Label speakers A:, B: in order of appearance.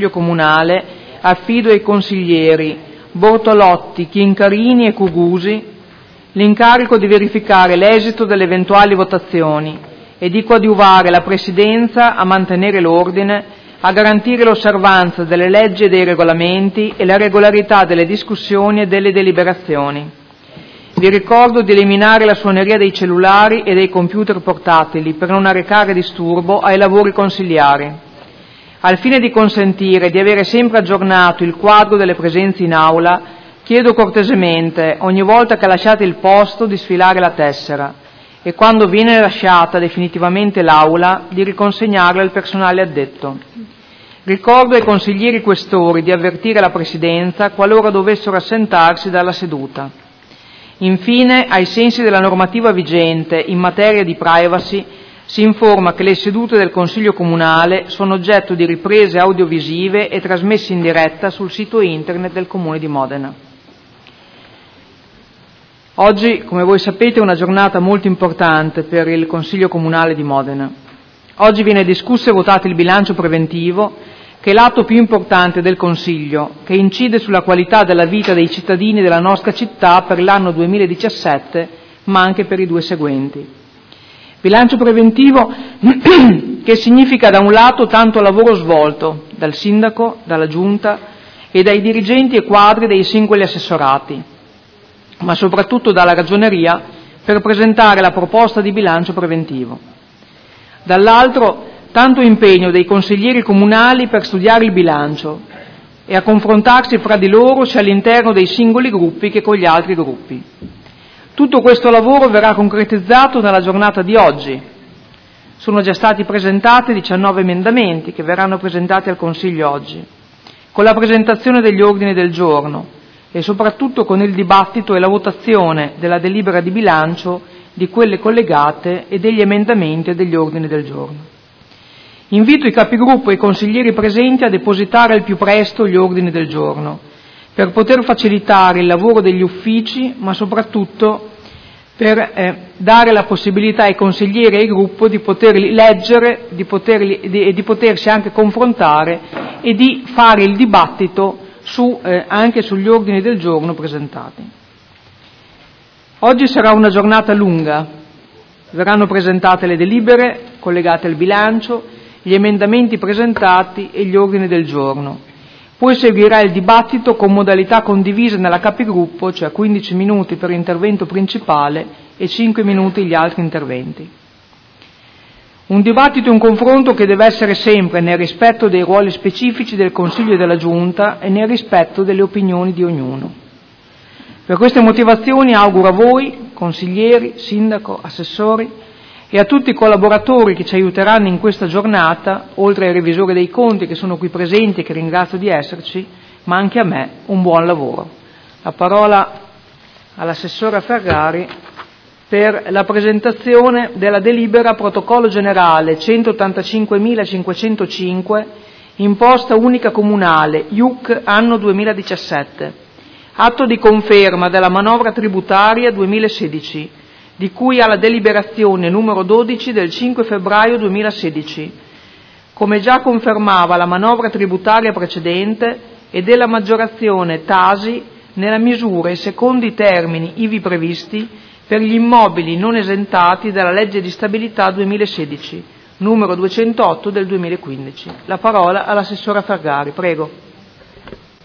A: Consiglio Comunale affido ai consiglieri Bortolotti, Chincarini e Cugusi l'incarico di verificare l'esito delle eventuali votazioni e di coadiuvare la Presidenza a mantenere l'ordine, a garantire l'osservanza delle leggi e dei regolamenti e la regolarità delle discussioni e delle deliberazioni. Vi ricordo di eliminare la suoneria dei cellulari e dei computer portatili per non arrecare disturbo ai lavori consiliari. Al fine di consentire di avere sempre aggiornato il quadro delle presenze in aula, chiedo cortesemente, ogni volta che lasciate il posto, di sfilare la tessera e quando viene lasciata definitivamente l'aula, di riconsegnarla al personale addetto. Ricordo ai consiglieri questori di avvertire la Presidenza qualora dovessero assentarsi dalla seduta. Infine, ai sensi della normativa vigente in materia di privacy, si informa che le sedute del Consiglio Comunale sono oggetto di riprese audiovisive e trasmesse in diretta sul sito internet del Comune di Modena. Oggi, come voi sapete, è una giornata molto importante per il Consiglio Comunale di Modena. Oggi viene discusso e votato il bilancio preventivo, che è l'atto più importante del Consiglio, che incide sulla qualità della vita dei cittadini della nostra città per l'anno 2017, ma anche per i due seguenti. Bilancio preventivo che significa da un lato tanto lavoro svolto dal sindaco, dalla giunta e dai dirigenti e quadri dei singoli assessorati, ma soprattutto dalla ragioneria per presentare la proposta di bilancio preventivo. Dall'altro, tanto impegno dei consiglieri comunali per studiare il bilancio e a confrontarsi fra di loro sia all'interno dei singoli gruppi che con gli altri gruppi. Tutto questo lavoro verrà concretizzato nella giornata di oggi. Sono già stati presentati 19 emendamenti che verranno presentati al Consiglio oggi, con la presentazione degli ordini del giorno e soprattutto con il dibattito e la votazione della delibera di bilancio, di quelle collegate e degli emendamenti e degli ordini del giorno. Invito i capigruppo e i consiglieri presenti a depositare al più presto gli ordini del giorno, per poter facilitare il lavoro degli uffici, ma soprattutto per dare la possibilità ai consiglieri e ai gruppi di poterli leggere e di potersi anche confrontare e di fare il dibattito anche sugli ordini del giorno presentati. Oggi sarà una giornata lunga, verranno presentate le delibere collegate al bilancio, gli emendamenti presentati e gli ordini del giorno. Poi seguirà il dibattito con modalità condivise nella capigruppo, cioè 15 minuti per l'intervento principale e 5 minuti gli altri interventi. Un dibattito e un confronto che deve essere sempre nel rispetto dei ruoli specifici del Consiglio e della Giunta e nel rispetto delle opinioni di ognuno. Per queste motivazioni auguro a voi, consiglieri, sindaco, assessori e a tutti i collaboratori che ci aiuteranno in questa giornata, oltre ai revisori dei conti che sono qui presenti e che ringrazio di esserci, ma anche a me, un buon lavoro. La parola all'assessore Ferrari per la presentazione della delibera protocollo generale 185.505, imposta unica comunale, IUC anno 2017, atto di conferma della manovra tributaria 2016, di cui alla deliberazione numero 12 del 5 febbraio 2016, come già confermava la manovra tributaria precedente, e della maggiorazione Tasi nella misura e secondo i termini ivi previsti per gli immobili non esentati dalla legge di stabilità 2016, numero 208 del 2015. La parola all'assessora Ferrari, prego.